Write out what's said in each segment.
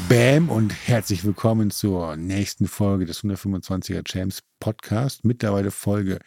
Bam und herzlich willkommen zur nächsten Folge des 125er Champs Podcast, mittlerweile Folge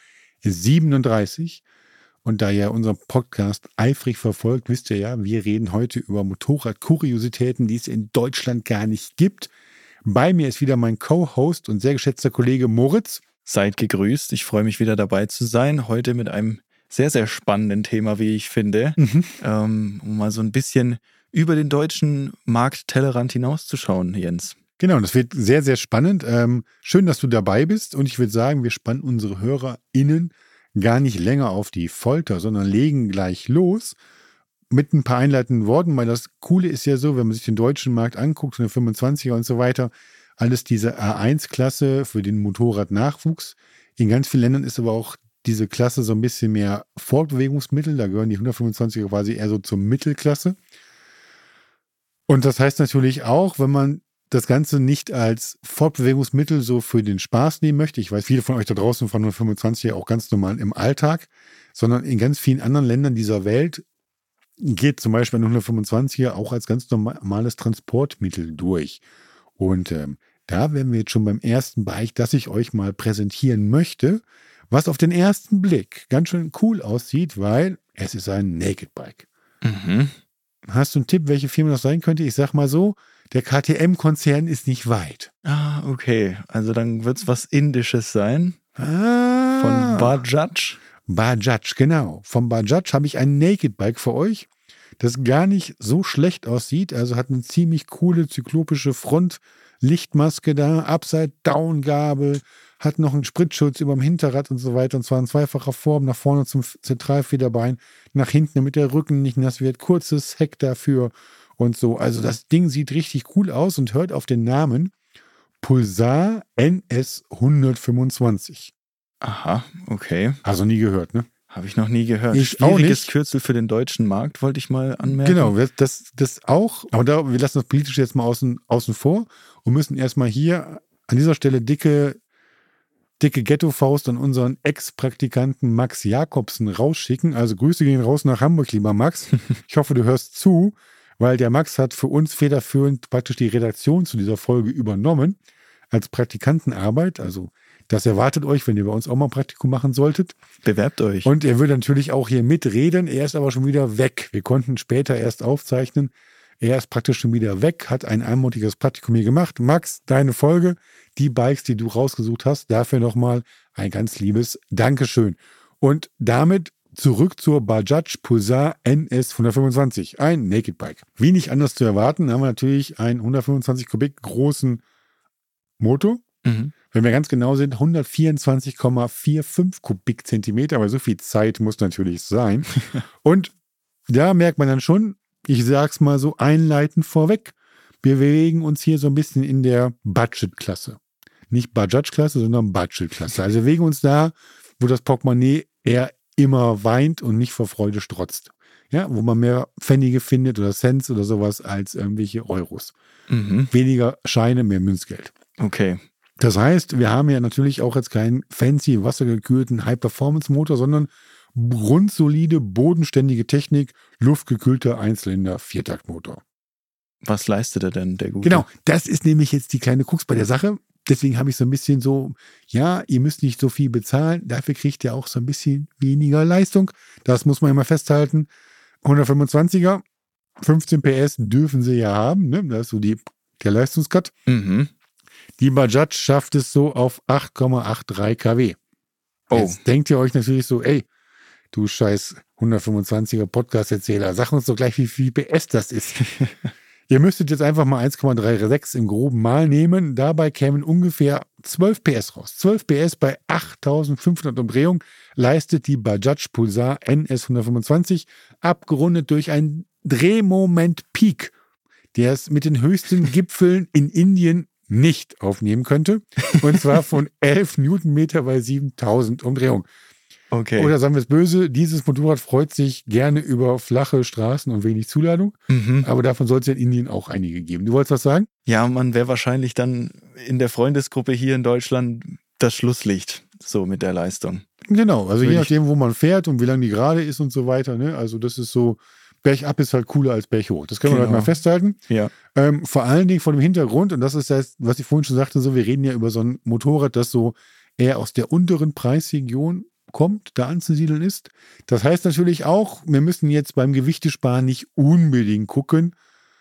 37. Und da ihr unseren Podcast eifrig verfolgt, wisst ihr ja, wir reden heute über Motorradkuriositäten, die es in Deutschland gar nicht gibt. Bei mir ist wieder mein Co-Host und sehr geschätzter Kollege Moritz. Seid gegrüßt, ich freue mich wieder dabei zu sein, heute mit einem sehr, sehr spannenden Thema, wie ich finde, um mal so ein bisschen über den deutschen Markttellerrand hinauszuschauen, Jens. Genau, das wird sehr, sehr spannend. Schön, dass du dabei bist und ich würde sagen, wir spannen unsere HörerInnen gar nicht länger auf die Folter, sondern legen gleich los mit ein paar einleitenden Worten, weil das Coole ist ja so, wenn man sich den deutschen Markt anguckt, von der 25er und so weiter, alles diese A1-Klasse für den Motorradnachwuchs. In ganz vielen Ländern ist aber auch diese Klasse so ein bisschen mehr Fortbewegungsmittel, da gehören die 125er quasi eher so zur Mittelklasse. Und das heißt natürlich auch, wenn man das Ganze nicht als Fortbewegungsmittel so für den Spaß nehmen möchte, ich weiß, viele von euch da draußen fahren 125er auch ganz normal im Alltag, sondern in ganz vielen anderen Ländern dieser Welt geht zum Beispiel ein 125er auch als ganz normales Transportmittel durch. Und da wären wir jetzt schon beim ersten Bike, das ich euch mal präsentieren möchte, was auf den ersten Blick ganz schön cool aussieht, weil es ist ein Naked Bike. Mhm. Hast du einen Tipp, welche Firma das sein könnte? Ich sag mal so, der KTM-Konzern ist nicht weit. Ah, okay. Also dann wird es was Indisches sein. Von Bajaj. Bajaj, genau. Vom Bajaj habe ich ein Naked Bike für euch, das gar nicht so schlecht aussieht. Also hat eine ziemlich coole zyklopische Frontlichtmaske da, Upside-Down-Gabel, hat noch einen Spritschutz über dem Hinterrad und so weiter. Und zwar in zweifacher Form, nach vorne zum Zentralfederbein, nach hinten, damit der Rücken nicht nass wird. Kurzes Heck dafür und so. Also das Ding sieht richtig cool aus und hört auf den Namen Pulsar NS 125. Aha, okay. Also nie gehört, ne? Habe ich noch nie gehört. Ich auch Schwieriges nicht. Kürzel für den deutschen Markt, wollte ich mal anmerken. Genau, das auch. Aber wir lassen das politisch jetzt mal außen vor und müssen erstmal hier an dieser Stelle dicke Ghetto-Faust an unseren Ex-Praktikanten Max Jakobsen rausschicken. Also Grüße gehen raus nach Hamburg, lieber Max. Ich hoffe, du hörst zu, weil der Max hat für uns federführend praktisch die Redaktion zu dieser Folge übernommen als Praktikantenarbeit. Also das erwartet euch, wenn ihr bei uns auch mal ein Praktikum machen solltet. Bewerbt euch. Und er wird natürlich auch hier mitreden. Er ist aber schon wieder weg. Wir konnten später erst aufzeichnen. Er ist praktisch schon wieder weg, hat ein einmonatiges Praktikum hier gemacht. Max, deine Folge, die Bikes, die du rausgesucht hast, dafür nochmal ein ganz liebes Dankeschön. Und damit zurück zur Bajaj Pulsar NS 125, ein Naked Bike. Wie nicht anders zu erwarten, haben wir natürlich einen 125 Kubik großen Motor. Mhm. Wenn wir ganz genau sind, 124,45 Kubikzentimeter, aber so viel Zeit muss natürlich sein. Und da merkt man dann schon, ich sag's mal so einleitend vorweg, wir bewegen uns hier so ein bisschen in der Budget-Klasse. Nicht Bajaj-Klasse, sondern Budget-Klasse. Also wir bewegen uns da, wo das Portemonnaie eher immer weint und nicht vor Freude strotzt. Ja, wo man mehr Pfennige findet oder Cents oder sowas als irgendwelche Euros. Mhm. Weniger Scheine, mehr Münzgeld. Okay. Das heißt, wir haben ja natürlich auch jetzt keinen fancy wassergekühlten High-Performance-Motor, sondern grundsolide, bodenständige Technik, luftgekühlter Einzylinder-Viertaktmotor. Was leistet er denn, der Gute? Genau, das ist nämlich jetzt die kleine Krux bei der Sache. Deswegen habe ich so ein bisschen so, ja, ihr müsst nicht so viel bezahlen, dafür kriegt ihr auch so ein bisschen weniger Leistung. Das muss man immer festhalten. 125er, 15 PS dürfen sie ja haben, ne? Das ist so der Leistungscut. Mhm. Die Bajaj schafft es so auf 8,83 kW. Oh. Jetzt denkt ihr euch natürlich so, ey, du scheiß 125er Podcast-Erzähler, sag uns doch gleich, wie viel PS das ist. Ihr müsstet jetzt einfach mal 1,36 im groben Mal nehmen. Dabei kämen ungefähr 12 PS raus. 12 PS bei 8500 Umdrehungen leistet die Bajaj Pulsar NS 125, abgerundet durch einen Drehmoment Peak, der es mit den höchsten Gipfeln in Indien nicht aufnehmen könnte. Und zwar von 11 Newtonmeter bei 7000 Umdrehungen. Okay. Oder sagen wir es böse, dieses Motorrad freut sich gerne über flache Straßen und wenig Zuladung. Mhm. Aber davon soll es ja in Indien auch einige geben. Du wolltest was sagen? Ja, man wäre wahrscheinlich dann in der Freundesgruppe hier in Deutschland das Schlusslicht, so mit der Leistung. Genau, also Würde je nachdem, wo man fährt und wie lang die gerade ist und so weiter. Ne? Also das ist so, bergab ist halt cooler als berghoch. Das können wir halt mal festhalten. Ja. Vor allen Dingen vor dem Hintergrund, und das ist das, was ich vorhin schon sagte, so, wir reden ja über so ein Motorrad, das so eher aus der unteren Preisregion kommt, da anzusiedeln ist. Das heißt natürlich auch, wir müssen jetzt beim Gewichtesparen nicht unbedingt gucken,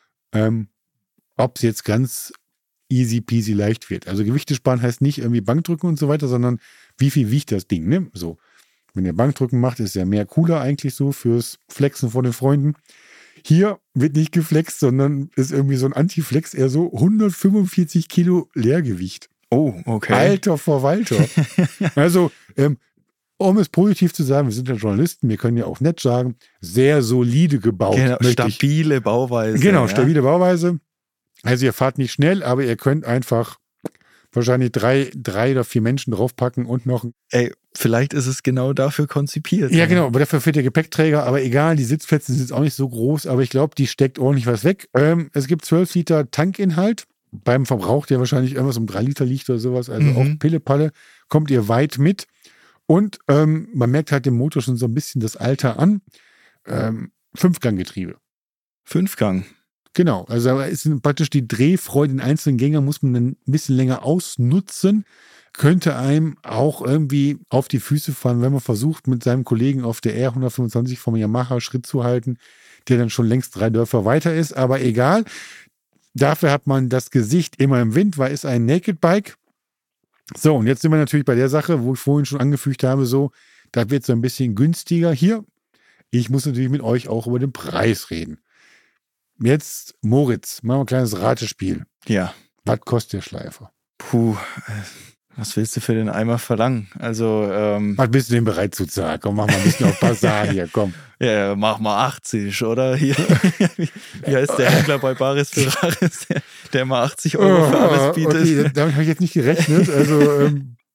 ob es jetzt ganz easy peasy leicht wird. Also Gewichtesparen heißt nicht irgendwie Bankdrücken und so weiter, sondern wie viel wiegt das Ding, ne? So. Wenn ihr Bankdrücken macht, ist ja mehr cooler eigentlich so fürs Flexen vor den Freunden. Hier wird nicht geflext, sondern ist irgendwie so ein Anti-Flex, eher so 145 Kilo Leergewicht. Oh, okay. Alter Verwalter. Also, um es positiv zu sagen, wir sind ja Journalisten, wir können ja auch nett sagen, sehr solide gebaut. Genau, stabile Bauweise. Genau, stabile Bauweise. Also ihr fahrt nicht schnell, aber ihr könnt einfach wahrscheinlich drei oder 4 Menschen draufpacken und noch... Ey, vielleicht ist es genau dafür konzipiert. Ja, genau, aber dafür fehlt der Gepäckträger, aber egal, die Sitzplätze sind jetzt auch nicht so groß, aber ich glaube, die steckt ordentlich was weg. Es gibt 12 Liter Tankinhalt, beim Verbrauch, der wahrscheinlich irgendwas um 3 Liter liegt oder sowas, also auch Pille-Palle, kommt ihr weit mit. Und man merkt halt dem Motor schon so ein bisschen das Alter an. 5-Gang-Getriebe. 5-Gang. Genau, also ist praktisch die Drehfreude in einzelnen Gängern muss man dann ein bisschen länger ausnutzen. Könnte einem auch irgendwie auf die Füße fallen, wenn man versucht, mit seinem Kollegen auf der R125 vom Yamaha Schritt zu halten, der dann schon längst 3 Dörfer weiter ist. Aber egal, dafür hat man das Gesicht immer im Wind, weil es ein Naked Bike. So, und jetzt sind wir natürlich bei der Sache, wo ich vorhin schon angefügt habe, so, da wird es so ein bisschen günstiger hier. Ich muss natürlich mit euch auch über den Preis reden. Jetzt, Moritz, machen wir ein kleines Ratespiel. Ja. Was kostet der Schleifer? Puh, was willst du für den Eimer verlangen? Also, was bist du denn bereit zu zahlen? Komm, mach mal ein bisschen auf Basar hier, komm. Ja, mach mal 80, oder? Hier, wie heißt der Händler bei Baris Ferraris, der mal 80 Euro für alles bietet? Okay, damit habe ich jetzt nicht gerechnet. Also,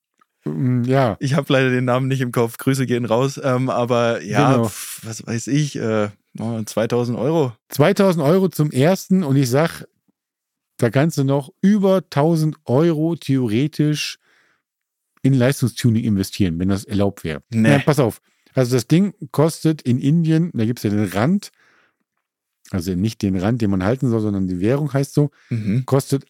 ja. Ich habe leider den Namen nicht im Kopf. Grüße gehen raus. Aber ja, genau. Was weiß ich, 2000 Euro. 2000 Euro zum ersten und ich sag, da kannst du noch über 1000 Euro theoretisch in Leistungstuning investieren, wenn das erlaubt wäre. Nee. Ja, pass auf. Also das Ding kostet in Indien, da gibt es ja den Rand, also nicht den Rand, den man halten soll, sondern die Währung heißt so, kostet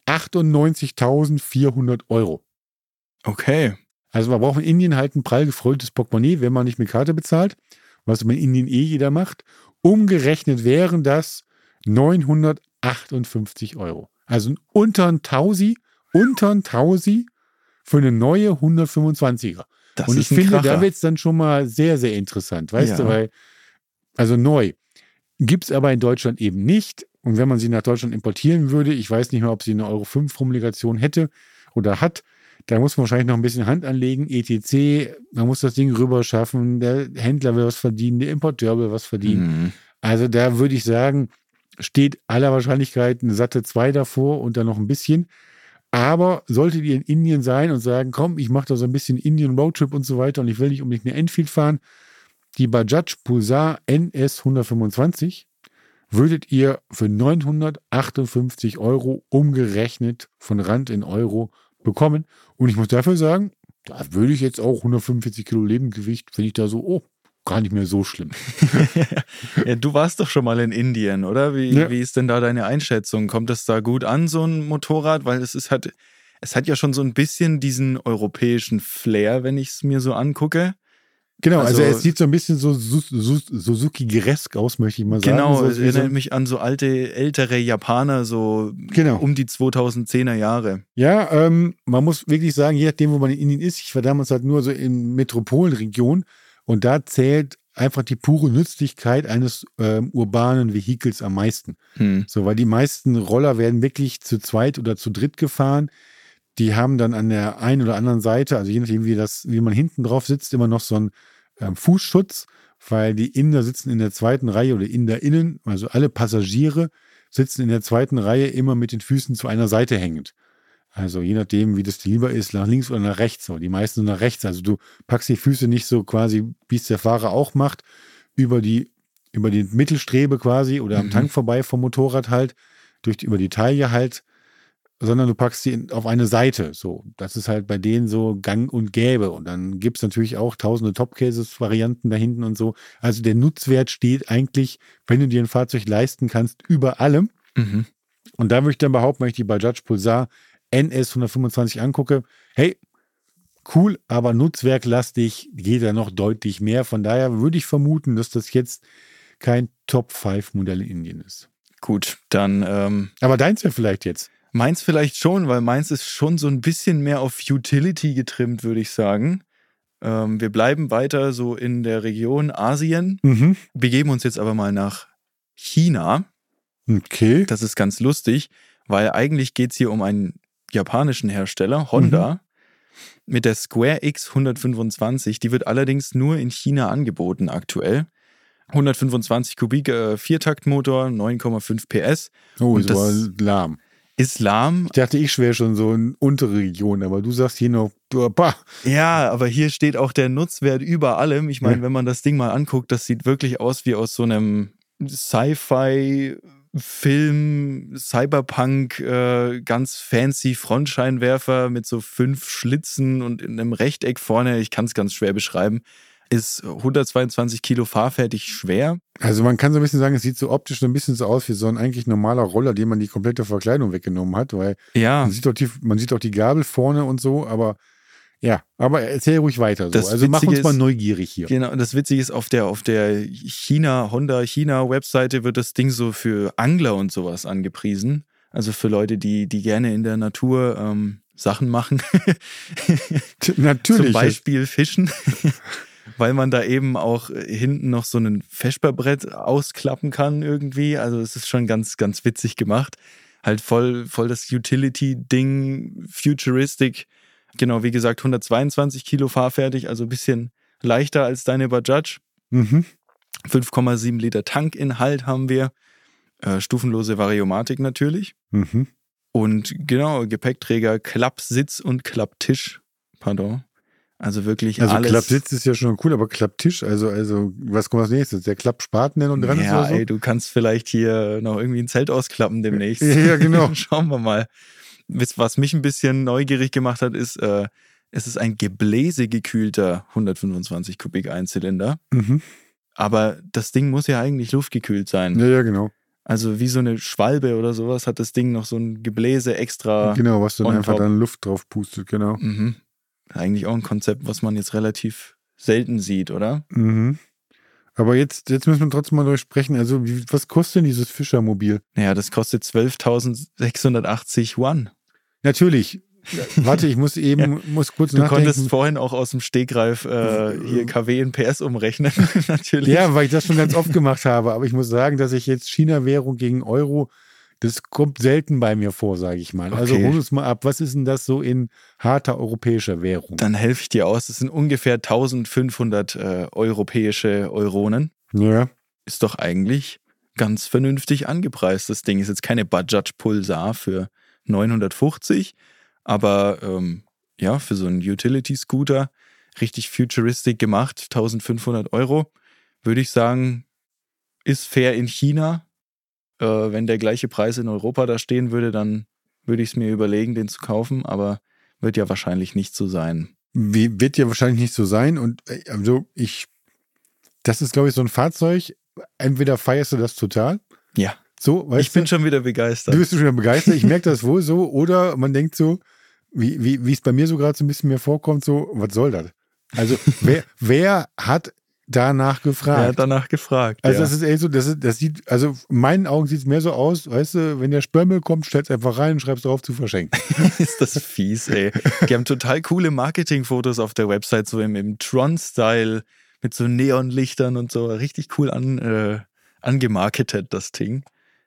98.400 Euro. Okay. Also man braucht in Indien halt ein prall gefrolltes Portemonnaie, wenn man nicht mit Karte bezahlt, was in Indien jeder macht. Umgerechnet wären das 958 Euro. Also unter ein Tausi für eine neue 125er. Das und ich finde, Kracher. da wird es dann schon mal sehr, sehr interessant. Weißt du, weil, also neu gibt es aber in Deutschland eben nicht. Und wenn man sie nach Deutschland importieren würde, ich weiß nicht mehr, ob sie eine Euro 5 Homologation hätte oder hat, da muss man wahrscheinlich noch ein bisschen Hand anlegen, etc. Man muss das Ding rüber schaffen, der Händler will was verdienen, der Importeur will was verdienen. Also da würde ich sagen, steht aller Wahrscheinlichkeit eine satte 2 davor und dann noch ein bisschen. Aber solltet ihr in Indien sein und sagen, komm, ich mache da so ein bisschen Indian Roadtrip und so weiter und ich will nicht unbedingt eine Enfield fahren, die Bajaj Pulsar NS 125 würdet ihr für 958 Euro umgerechnet von Rand in Euro bekommen. Und ich muss dafür sagen, da würde ich jetzt auch 145 Kilo Lebendgewicht, finde ich da so, gar nicht mehr so schlimm. Ja, du warst doch schon mal in Indien, oder? Wie ist denn da deine Einschätzung? Kommt das da gut an, so ein Motorrad? Weil es hat ja schon so ein bisschen diesen europäischen Flair, wenn ich es mir so angucke. Genau, also es sieht so ein bisschen so Suzuki-geresk aus, möchte ich mal sagen. Genau, es so erinnert mich an so ältere Japaner, so um die 2010er Jahre. Ja, man muss wirklich sagen, je nachdem, wo man in Indien ist, ich war damals halt nur so in Metropolenregionen und da zählt einfach die pure Nützlichkeit eines urbanen Vehikels am meisten. So, weil die meisten Roller werden wirklich zu zweit oder zu dritt gefahren. Die haben dann an der einen oder anderen Seite, also je nachdem, wie man hinten drauf sitzt, immer noch so einen Fußschutz, weil die Inder sitzen in der zweiten Reihe oder InderInnen, also alle Passagiere sitzen in der zweiten Reihe immer mit den Füßen zu einer Seite hängend. Also je nachdem, wie das dir lieber ist, nach links oder nach rechts. Aber die meisten sind nach rechts. Also du packst die Füße nicht so quasi, wie es der Fahrer auch macht, über die Mittelstrebe quasi oder am Tank vorbei vom Motorrad halt, über die Taille halt, sondern du packst sie auf eine Seite. So, das ist halt bei denen so gang und gäbe. Und dann gibt es natürlich auch tausende Top-Cases-Varianten da hinten und so. Also der Nutzwert steht eigentlich, wenn du dir ein Fahrzeug leisten kannst, über allem. Mhm. Und da würde ich dann behaupten, wenn ich die Bajaj Pulsar NS 125 angucke, hey, cool, aber nutzwerklastig geht da noch deutlich mehr. Von daher würde ich vermuten, dass das jetzt kein Top-5-Modell in Indien ist. Gut, dann aber deins ja vielleicht jetzt. Meins vielleicht schon, weil meins ist schon so ein bisschen mehr auf Utility getrimmt, würde ich sagen. Wir bleiben weiter so in der Region Asien, begeben uns jetzt aber mal nach China. Okay. Das ist ganz lustig, weil eigentlich geht es hier um einen japanischen Hersteller, Honda, mit der Square X 125. Die wird allerdings nur in China angeboten aktuell. 125 Kubik Viertaktmotor, 9,5 PS. Oh, und das war lahm. Ist lahm. Ich dachte, ich wäre schon so in untere Region, aber du sagst hier noch, bah. Ja, aber hier steht auch der Nutzwert über allem. Ich meine, wenn man das Ding mal anguckt, das sieht wirklich aus wie aus so einem Sci-Fi-Film, Cyberpunk, ganz fancy Frontscheinwerfer mit so 5 Schlitzen und in einem Rechteck vorne. Ich kann es ganz schwer beschreiben. Ist 122 Kilo fahrfertig schwer. Also man kann so ein bisschen sagen, es sieht so optisch so ein bisschen so aus wie so ein eigentlich normaler Roller, dem man die komplette Verkleidung weggenommen hat, weil man sieht auch die Gabel vorne und so, aber ja, aber erzähl ruhig weiter. So. Also mach uns mal neugierig hier. Genau, und das Witzige ist, auf der Honda China Webseite wird das Ding so für Angler und sowas angepriesen. Also für Leute, die gerne in der Natur Sachen machen. Natürlich. Zum Beispiel Fischen. Weil man da eben auch hinten noch so ein Vesperbrett ausklappen kann irgendwie. Also es ist schon ganz, ganz witzig gemacht. Halt voll das Utility-Ding, futuristic. Genau, wie gesagt, 122 Kilo fahrfertig, also ein bisschen leichter als deine Bajaj. 5,7 Liter Tankinhalt haben wir. Stufenlose Variomatik natürlich. Und genau, Gepäckträger, Klappsitz und Klapptisch. Pardon. Also wirklich alles. Also Klappsitz ist ja schon cool, aber Klapptisch, also was kommt als nächstes? Der Klappspaten, der noch dran ist oder so? Ey, du kannst vielleicht hier noch irgendwie ein Zelt ausklappen demnächst. Ja, genau. Schauen wir mal. Was mich ein bisschen neugierig gemacht hat, ist, es ist ein gebläsegekühlter 125 Kubik Einzylinder. Aber das Ding muss ja eigentlich luftgekühlt sein. Ja, genau. Also wie so eine Schwalbe oder sowas hat das Ding noch so ein Gebläse extra. Genau, was dann einfach dann Luft drauf pustet, genau. Eigentlich auch ein Konzept, was man jetzt relativ selten sieht, oder? Aber jetzt müssen wir trotzdem mal durchsprechen. Also, was kostet denn dieses Fischermobil? Naja, das kostet 12.680 Yuan. Natürlich. Warte, ich muss kurz nachdenken. Du konntest vorhin auch aus dem Stegreif hier KW in PS umrechnen, natürlich. Ja, weil ich das schon ganz oft gemacht habe. Aber ich muss sagen, dass ich jetzt China-Währung gegen Euro, das kommt selten bei mir vor, sage ich mal. Okay. Also hol uns mal ab. Was ist denn das so in harter europäischer Währung? Dann helfe ich dir aus. Das sind ungefähr 1500 europäische Euronen. Ja. Ist doch eigentlich ganz vernünftig angepreist. Das Ding ist jetzt keine Bajaj Pulsar für 950, aber für so einen Utility-Scooter richtig futuristic gemacht, 1500 Euro, würde ich sagen, ist fair in China. Wenn der gleiche Preis in Europa da stehen würde, dann würde ich es mir überlegen, den zu kaufen, aber wird ja wahrscheinlich nicht so sein. Wird ja wahrscheinlich nicht so sein und also das ist, glaube ich, so ein Fahrzeug, entweder feierst du das total. Ja. So, weißt ich bin schon wieder begeistert. Du bist schon wieder begeistert, ich merke das wohl so, oder man denkt so, wie es bei mir so gerade so ein bisschen mehr vorkommt, so, was soll das? Also, wer hat danach gefragt? Er hat danach gefragt. Also, das ist eher so, das sieht, also in meinen Augen sieht es mehr so aus, weißt du, wenn der Sperrmüll kommt, stellst einfach rein und schreibst drauf zu verschenken. Ist das fies, ey. Die haben total coole Marketingfotos auf der Website, so im Tron-Style, mit so Neonlichtern und so. Richtig cool angemarketet, das Ding.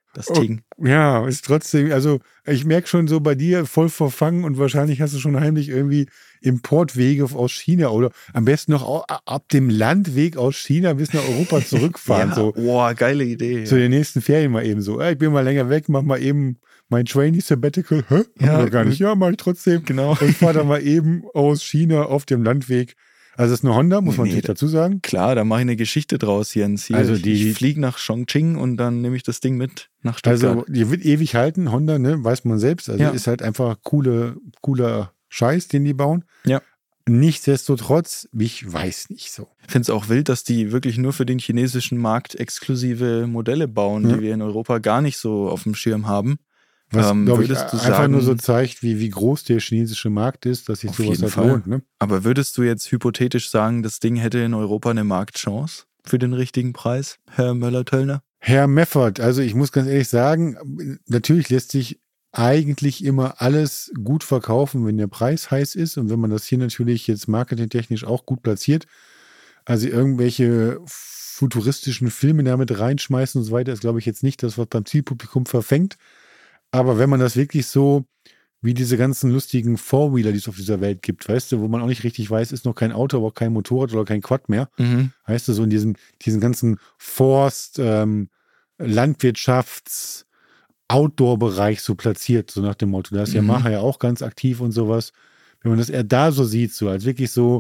Ja, ist trotzdem, also ich merke schon so bei dir voll verfangen und wahrscheinlich hast du schon heimlich irgendwie Importwege aus China oder am besten noch ab dem Landweg aus China bis nach Europa zurückfahren. Ja, boah, geile Idee. Zu den nächsten Ferien mal eben so. Ich bin mal länger weg, mach mal eben mein Trainee-Sabbatical. Ja, gar nicht. Ja, mach ich trotzdem. Genau. Und fahr dann mal eben aus China auf dem Landweg Also es ist eine Honda, muss man natürlich dazu sagen. Klar, da mache ich eine Geschichte draus, Jens. Hier, Also ich fliege nach Chongqing und dann nehme ich das Ding mit nach Stuttgart. Also die wird ewig halten, Honda, ne, weiß man selbst. Also ist halt einfach cooler Scheiß, den die bauen. Ja. Nichtsdestotrotz, ich weiß nicht so. Ich finde es auch wild, dass die wirklich nur für den chinesischen Markt exklusive Modelle bauen, die wir in Europa gar nicht so auf dem Schirm haben. Was, glaube ich, einfach nur so zeigt, wie groß der chinesische Markt ist, dass sich sowas halt lohnt. Ne? Aber würdest du jetzt hypothetisch sagen, das Ding hätte in Europa eine Marktchance für den richtigen Preis, Herr Möller-Töllner? Herr Meffert, also ich muss ganz ehrlich sagen, natürlich lässt sich eigentlich immer alles gut verkaufen, wenn der Preis heiß ist und wenn man das hier natürlich jetzt marketingtechnisch auch gut platziert. Also irgendwelche futuristischen Filme damit reinschmeißen und so weiter ist, glaube ich, jetzt nicht das, was beim Zielpublikum verfängt. Aber wenn man das wirklich so wie diese ganzen lustigen Four-Wheeler, die es auf dieser Welt gibt, weißt du, wo man auch nicht richtig weiß, ist noch kein Auto, aber auch kein Motorrad oder kein Quad mehr. Weißt du, so in diesen ganzen Forst-, Landwirtschafts-, Outdoor-Bereich so platziert, so nach dem Motto. Da ist Yamaha ja auch ganz aktiv und sowas. Wenn man das eher da so sieht, so als wirklich so,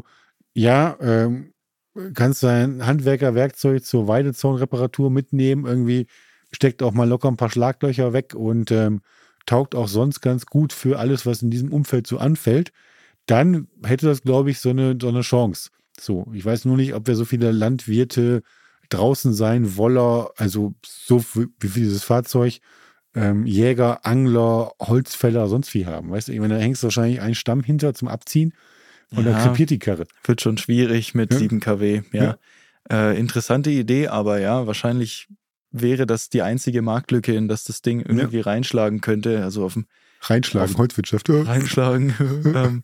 kannst dein Handwerkerwerkzeug zur Weidezaunreparatur mitnehmen, irgendwie steckt auch mal locker ein paar Schlaglöcher weg und taugt auch sonst ganz gut für alles, was in diesem Umfeld so anfällt, dann hätte das, glaube ich, so eine Chance. So, ich weiß nur nicht, ob wir so viele Landwirte draußen sein wollen, also so wie viel dieses Fahrzeug, Jäger, Angler, Holzfäller, sonst wie haben. Weißt du, ich meine, da hängst du wahrscheinlich einen Stamm hinter zum Abziehen und dann krepiert die Karre. Wird schon schwierig mit 7 kW, interessante Idee, aber ja, wahrscheinlich wäre das die einzige Marktlücke, in das Ding irgendwie reinschlagen könnte. Also Holzwirtschaft. Reinschlagen.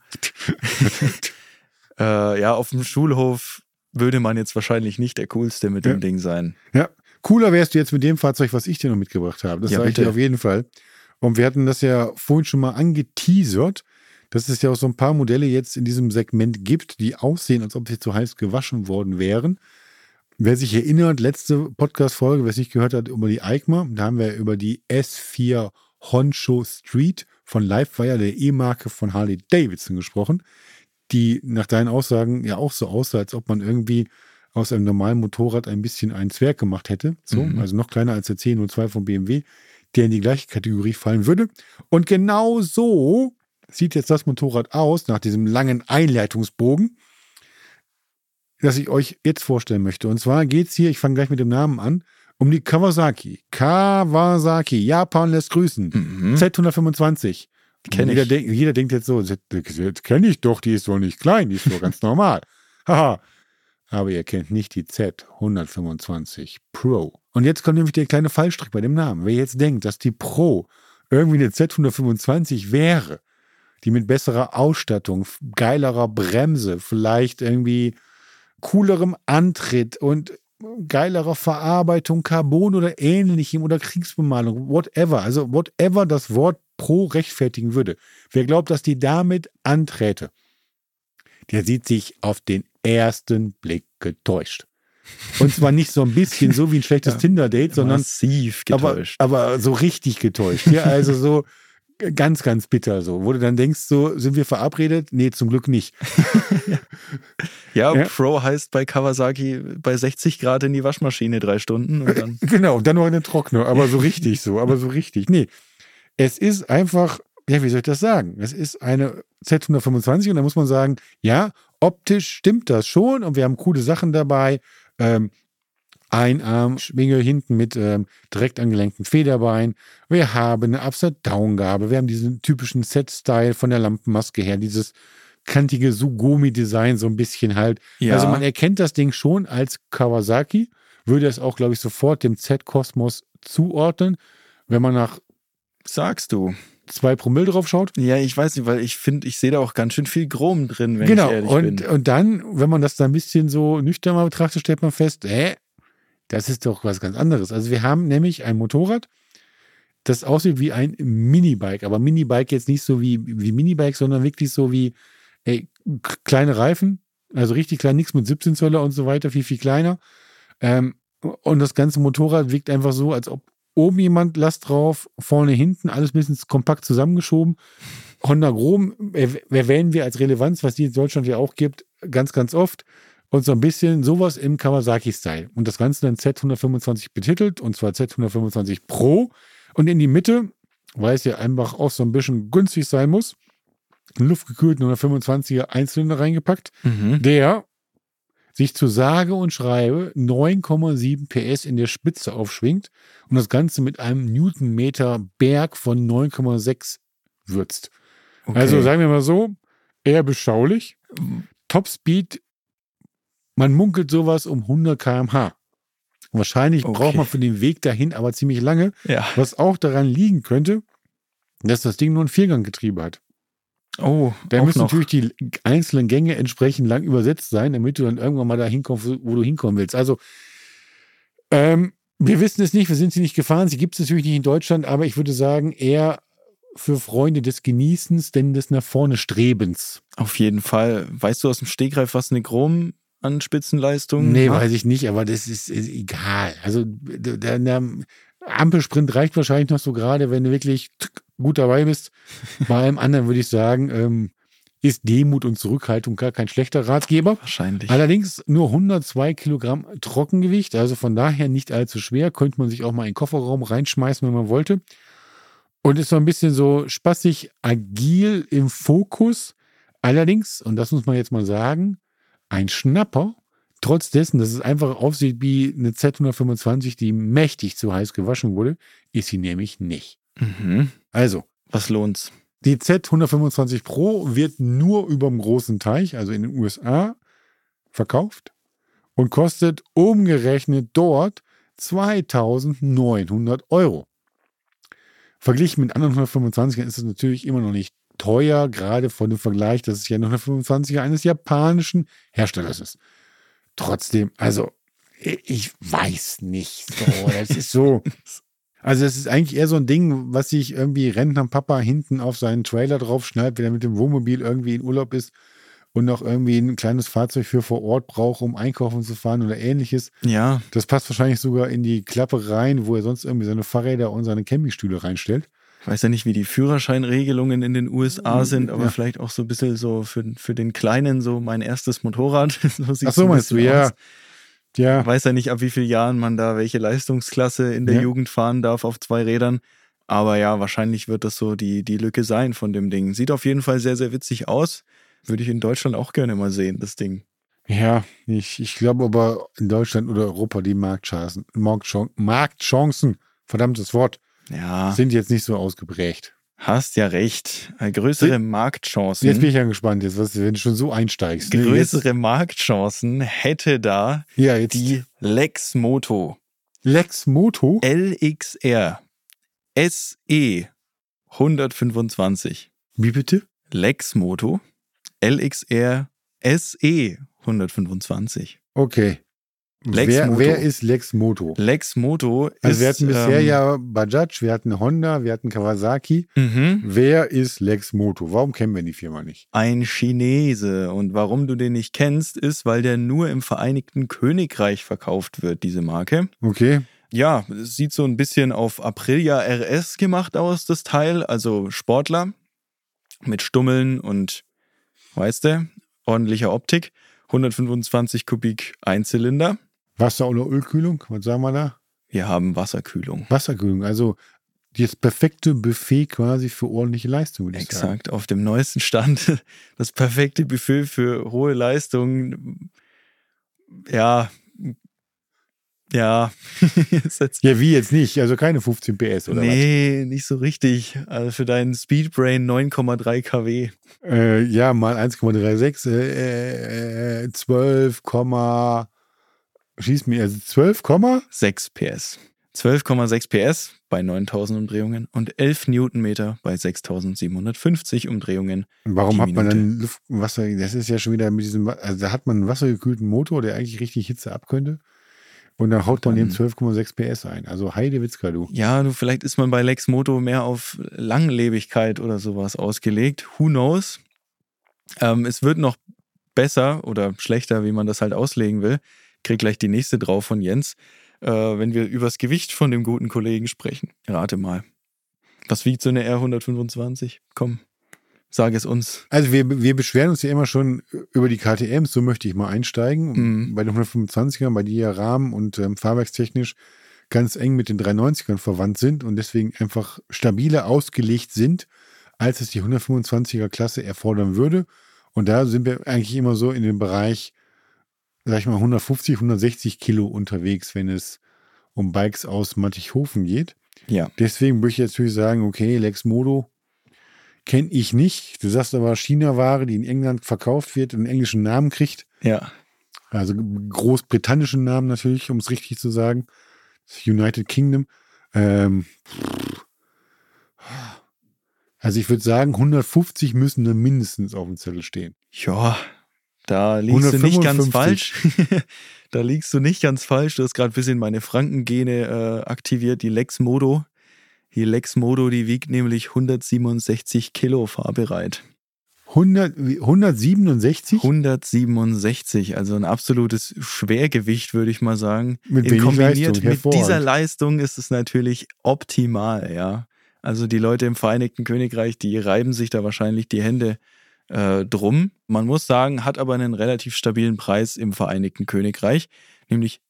Auf dem Schulhof würde man jetzt wahrscheinlich nicht der Coolste mit dem Ding sein. Ja, cooler wärst du jetzt mit dem Fahrzeug, was ich dir noch mitgebracht habe. Das sage ich dir auf jeden Fall. Und wir hatten das ja vorhin schon mal angeteasert, dass es ja auch so ein paar Modelle jetzt in diesem Segment gibt, die aussehen, als ob sie zu heiß gewaschen worden wären. Wer sich erinnert, letzte Podcast-Folge, wer es nicht gehört hat, über die EICMA, da haben wir über die S4 Honcho Street von Livewire, der E-Marke von Harley Davidson, gesprochen, die nach deinen Aussagen ja auch so aussah, als ob man irgendwie aus einem normalen Motorrad ein bisschen einen Zwerg gemacht hätte. So, also noch kleiner als der C02 von BMW, der in die gleiche Kategorie fallen würde. Und genau so sieht jetzt das Motorrad aus, nach diesem langen Einleitungsbogen, das ich euch jetzt vorstellen möchte. Und zwar geht es hier, ich fange gleich mit dem Namen an, um die Kawasaki. Kawasaki, Japan lässt grüßen. Z125. Jeder denkt jetzt so, das kenne ich doch, die ist doch nicht klein, die ist doch ganz normal. Haha. Aber ihr kennt nicht die Z125 Pro. Und jetzt kommt nämlich der kleine Fallstrick bei dem Namen. Wer jetzt denkt, dass die Pro irgendwie eine Z125 wäre, die mit besserer Ausstattung, geilerer Bremse, vielleicht irgendwie coolerem Antritt und geilerer Verarbeitung, Carbon oder ähnlichem oder Kriegsbemalung, whatever, also whatever das Wort Pro rechtfertigen würde. Wer glaubt, dass die damit anträte, der sieht sich auf den ersten Blick getäuscht. Und zwar nicht so ein bisschen so wie ein schlechtes Tinder-Date, sondern massiv getäuscht. Aber so richtig getäuscht. Ja, also so ganz, ganz bitter so. Wo du dann denkst, so, sind wir verabredet? Nee, zum Glück nicht. Ja, Pro heißt bei Kawasaki bei 60 Grad in die Waschmaschine 3 Stunden. Und dann genau, dann noch in den Trockner. Aber so richtig so, Nee, es ist einfach, ja, wie soll ich das sagen? Es ist eine Z125 und da muss man sagen, ja, optisch stimmt das schon und wir haben coole Sachen dabei. Einarmschwinge hinten mit direkt angelenktem Federbein. Wir haben eine Upside-Down-Gabe. Wir haben diesen typischen Set-Style von der Lampenmaske her, dieses kantige Sugumi-Design so ein bisschen halt. Ja. Also man erkennt das Ding schon als Kawasaki, würde es auch, glaube ich, sofort dem Z-Kosmos zuordnen, wenn man nach sagst du 2 Promille drauf schaut. Ja, ich weiß nicht, weil ich finde, ich sehe da auch ganz schön viel Chrom drin, wenn ich ehrlich bin. Und dann, wenn man das da ein bisschen so nüchtern mal betrachtet, stellt man fest, das ist doch was ganz anderes. Also wir haben nämlich ein Motorrad, das aussieht wie ein Minibike, aber Minibike jetzt nicht so wie Minibike, sondern wirklich so wie kleine Reifen, also richtig klein, nichts mit 17 Zöller und so weiter, viel, viel kleiner. Und das ganze Motorrad wirkt einfach so, als ob oben jemand Last drauf, vorne, hinten, alles ein bisschen kompakt zusammengeschoben. Honda Chrom erwähnen wir als Relevanz, was die in Deutschland ja auch gibt, ganz, ganz oft. Und so ein bisschen sowas im Kawasaki-Style. Und das Ganze dann Z125 betitelt, und zwar Z125 Pro. Und in die Mitte, weil es ja einfach auch so ein bisschen günstig sein muss, einen luftgekühlten 125er Einzylinder reingepackt, der sich zu sage und schreibe 9,7 PS in der Spitze aufschwingt und das Ganze mit einem Newtonmeter Berg von 9,6 würzt. Okay. Also sagen wir mal so, eher beschaulich. Topspeed, man munkelt sowas um 100 km/h. Wahrscheinlich braucht man für den Weg dahin aber ziemlich lange, was auch daran liegen könnte, dass das Ding nur ein Vierganggetriebe hat. Oh, da müssen natürlich die einzelnen Gänge entsprechend lang übersetzt sein, damit du dann irgendwann mal da hinkommst, wo du hinkommen willst. Also, wir wissen es nicht, wir sind sie nicht gefahren, sie gibt es natürlich nicht in Deutschland, aber ich würde sagen, eher für Freunde des Genießens, denn des nach vorne Strebens. Auf jeden Fall. Weißt du aus dem Stegreif, was eine Chrom an Spitzenleistung Nee, macht? weiß ich nicht, aber das ist egal. Also, der Ampelsprint reicht wahrscheinlich noch so gerade, wenn du wirklich gut dabei bist. Bei allem anderen würde ich sagen, ist Demut und Zurückhaltung gar kein schlechter Ratgeber. Wahrscheinlich. Allerdings nur 102 Kilogramm Trockengewicht, also von daher nicht allzu schwer. Könnte man sich auch mal in den Kofferraum reinschmeißen, wenn man wollte. Und ist so ein bisschen so spaßig, agil im Fokus. Allerdings, und das muss man jetzt mal sagen, ein Schnapper. Trotz dessen, dass es einfach aussieht wie eine Z125, die mächtig zu heiß gewaschen wurde, ist sie nämlich nicht. Also, was lohnt's? Die Z125 Pro wird nur über dem großen Teich, also in den USA, verkauft und kostet umgerechnet dort 2.900 €. Verglichen mit anderen 125ern ist es natürlich immer noch nicht teuer, gerade von dem Vergleich, dass es ja noch eine 125er eines japanischen Herstellers ist. Trotzdem, also, ich weiß nicht so, das ist so. Also das ist eigentlich eher so ein Ding, was sich irgendwie Rentner-Papa hinten auf seinen Trailer draufschnallt, wenn er mit dem Wohnmobil irgendwie in Urlaub ist und noch irgendwie ein kleines Fahrzeug für vor Ort braucht, um einkaufen zu fahren oder ähnliches. Ja. Das passt wahrscheinlich sogar in die Klappe rein, wo er sonst irgendwie seine Fahrräder und seine Campingstühle reinstellt. Ich weiß ja nicht, wie die Führerscheinregelungen in den USA sind, aber vielleicht auch so ein bisschen so für den Kleinen so mein erstes Motorrad. Ach so, meinst du, ja. Ja. Weiß ja nicht, ab wie vielen Jahren man da welche Leistungsklasse in der Jugend fahren darf auf 2 Rädern. Aber ja, wahrscheinlich wird das so die Lücke sein von dem Ding. Sieht auf jeden Fall sehr, sehr witzig aus. Würde ich in Deutschland auch gerne mal sehen, das Ding. Ja, ich glaube aber in Deutschland oder Europa die Marktchancen, verdammtes Wort, sind jetzt nicht so ausgeprägt. Hast ja recht. Größere Marktchancen. Jetzt bin ich ja gespannt, wenn du schon so einsteigst. Größere Marktchancen hätte da die Lexmoto. Lexmoto? LXR SE 125. Wie bitte? Lexmoto LXR SE 125. Okay. Wer ist Lexmoto? Lexmoto ist... Also wir hatten bisher ja Bajaj, wir hatten Honda, wir hatten Kawasaki. Wer ist Lexmoto? Warum kennen wir die Firma nicht? Ein Chinese. Und warum du den nicht kennst, ist, weil der nur im Vereinigten Königreich verkauft wird, diese Marke. Okay. Ja, es sieht so ein bisschen auf Aprilia RS gemacht aus, das Teil. Also Sportler mit Stummeln und, weißt du, ordentlicher Optik. 125 Kubik Einzylinder. Wasser- oder Ölkühlung? Was sagen wir da? Wir haben Wasserkühlung. Wasserkühlung, also das perfekte Buffet quasi für ordentliche Leistung, würde ich sagen. Exakt, auf dem neuesten Stand. Das perfekte Buffet für hohe Leistung. Ja. Ja, wie jetzt nicht? Also keine 15 PS oder was? Nee, nicht so richtig. Also für deinen Speedbrain 9,3 kW. Ja, mal 1,36, 12, schieß mir, also 6 PS. 12,6 PS bei 9000 Umdrehungen und 11 Newtonmeter bei 6750 Umdrehungen. Warum hat man dann Wasser? Das ist ja schon wieder mit diesem, also da hat man einen wassergekühlten Motor, der eigentlich richtig Hitze ab könnte. Und dann haut man dem 12,6 PS ein. Also Heidewitzka, du. Ja, vielleicht ist man bei Lexmoto mehr auf Langlebigkeit oder sowas ausgelegt. Who knows? Es wird noch besser oder schlechter, wie man das halt auslegen will. Krieg gleich die nächste drauf von Jens. Wenn wir übers Gewicht von dem guten Kollegen sprechen. Rate mal. Was wiegt so eine R125? Komm, Sag es uns. Also wir beschweren uns ja immer schon über die KTMs, so möchte ich mal einsteigen. Bei den 125ern, bei die ja Rahmen und fahrwerkstechnisch ganz eng mit den 390ern verwandt sind und deswegen einfach stabiler ausgelegt sind, als es die 125er Klasse erfordern würde. Und da sind wir eigentlich immer so in dem Bereich, sag ich mal, 150, 160 Kilo unterwegs, wenn es um Bikes aus Mattighofen geht. Ja. Deswegen würde ich jetzt natürlich sagen, okay, Lex Moto kenne ich nicht. Du sagst aber China-Ware, die in England verkauft wird und einen englischen Namen kriegt. Ja. Also großbritannischen Namen natürlich, um es richtig zu sagen. Das United Kingdom. Also ich würde sagen, 150 müssen da mindestens auf dem Zettel stehen. Ja, da liegst du nicht ganz falsch. Da liegst du nicht ganz falsch. Du hast gerade ein bisschen meine Frankengene aktiviert. Die Lex Moto, die wiegt nämlich 167 Kilo fahrbereit. 167? 167, also ein absolutes Schwergewicht, würde ich mal sagen. Mit wenig Leistung, mit dieser Leistung ist es natürlich optimal, ja. Also die Leute im Vereinigten Königreich, die reiben sich da wahrscheinlich die Hände drum. Man muss sagen, hat aber einen relativ stabilen Preis im Vereinigten Königreich, nämlich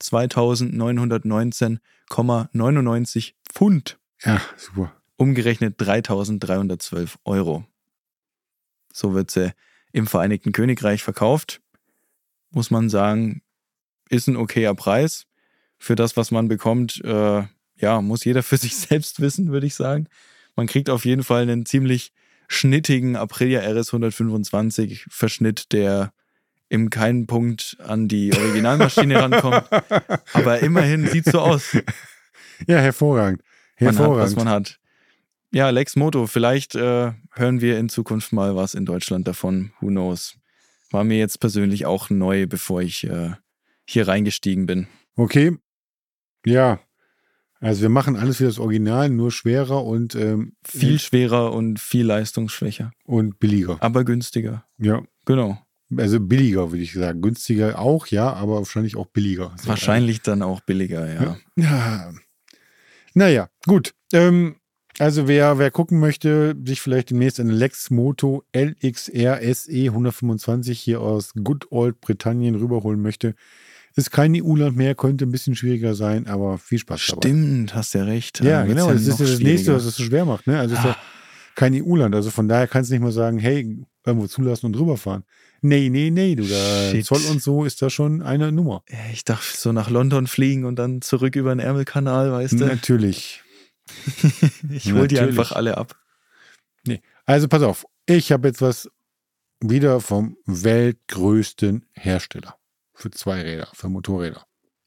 2.919,99 Pfund. Ja, super. Umgerechnet 3.312 Euro. So wird sie im Vereinigten Königreich verkauft. Muss man sagen, ist ein okayer Preis. Für das, was man bekommt, muss jeder für sich selbst wissen, würde ich sagen. Man kriegt auf jeden Fall einen ziemlich schnittigen Aprilia RS 125 Verschnitt, der in keinem Punkt an die Originalmaschine rankommt. Aber immerhin sieht so aus. Ja, hervorragend. Man hat, was man hat. Ja, Lex Moto, vielleicht hören wir in Zukunft mal was in Deutschland davon. Who knows? War mir jetzt persönlich auch neu, bevor ich hier reingestiegen bin. Okay. Ja. Also wir machen alles wie das Original, nur schwerer und viel schwerer und viel leistungsschwächer. Und billiger. Aber günstiger. Ja. Genau. Also billiger, würde ich sagen. Günstiger auch, ja, aber wahrscheinlich auch billiger. Wahrscheinlich dann auch billiger, ja. Naja, gut. Also wer gucken möchte, sich vielleicht demnächst eine Lex Moto LXR SE 125 hier aus Good Old Britannien rüberholen möchte, ist kein EU-Land mehr, könnte ein bisschen schwieriger sein, aber viel Spaß dabei. Stimmt, hast ja recht. Ja, genau, das ist ja das Nächste, was es so schwer macht. Ne? Also es ist ja kein EU-Land, also von daher kannst du nicht mal sagen, hey, irgendwo zulassen und rüberfahren. Nee, du, da Zoll und so ist da schon eine Nummer. Ich dachte, so nach London fliegen und dann zurück über den Ärmelkanal, weißt du? Natürlich. Ich hol die einfach alle ab. Nee. Also pass auf, ich habe jetzt was wieder vom weltgrößten Hersteller für Zweiräder, für Motorräder.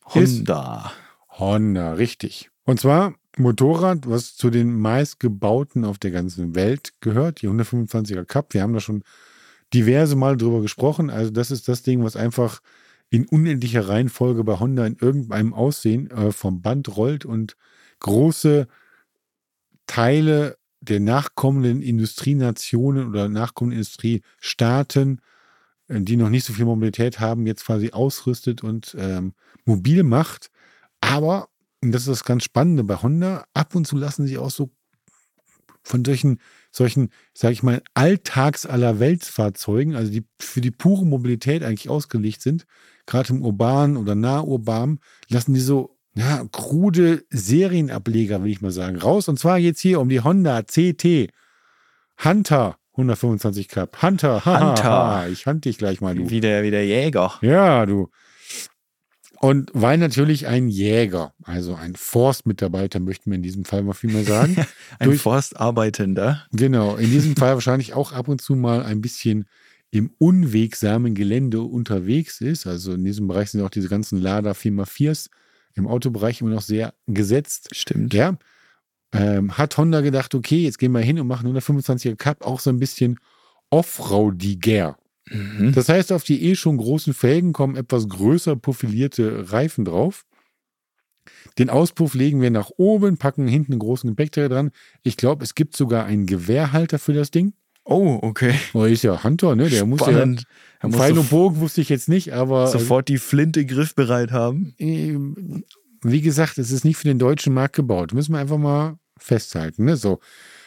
Honda, richtig. Und zwar Motorrad, was zu den meistgebauten auf der ganzen Welt gehört, die 125er Cup. Wir haben da schon diverse Mal drüber gesprochen. Also das ist das Ding, was einfach in unendlicher Reihenfolge bei Honda in irgendeinem Aussehen vom Band rollt und große Teile der nachkommenden Industrienationen oder nachkommenden Industriestaaten, die noch nicht so viel Mobilität haben, jetzt quasi ausrüstet und mobil macht. Aber, und das ist das ganz Spannende bei Honda, ab und zu lassen sich auch so von solchen, sage ich mal, Alltags-Allerweltsfahrzeugen, also die für die pure Mobilität eigentlich ausgelegt sind, gerade im urbanen oder nahurbanen, lassen die so krude Serienableger, will ich mal sagen, raus. Und zwar geht es hier um die Honda CT Hunter 125 Cup. Hunter. Ich hunt dich gleich mal, du. Wie der Jäger. Ja, du. Und weil natürlich ein Jäger, also ein Forstmitarbeiter, möchten wir in diesem Fall mal viel mehr sagen. Ein Forstarbeitender. Genau, in diesem Fall wahrscheinlich auch ab und zu mal ein bisschen im unwegsamen Gelände unterwegs ist. Also in diesem Bereich sind auch diese ganzen Lada 4x4s im Autobereich immer noch sehr gesetzt. Stimmt. Ja. Hat Honda gedacht, okay, jetzt gehen wir hin und machen 125er Cup auch so ein bisschen offroadiger. Mhm. Das heißt, auf die schon großen Felgen kommen etwas größer profilierte Reifen drauf. Den Auspuff legen wir nach oben, packen hinten einen großen Gepäckträger dran. Ich glaube, es gibt sogar einen Gewehrhalter für das Ding. Oh, okay. Oh, ist ja Hunter, ne? Der muss ja. Pfeil und Bogen wusste ich jetzt nicht, aber. Sofort die Flinte griffbereit haben. Wie gesagt, es ist nicht für den deutschen Markt gebaut. Müssen wir einfach mal festhalten, ne? So.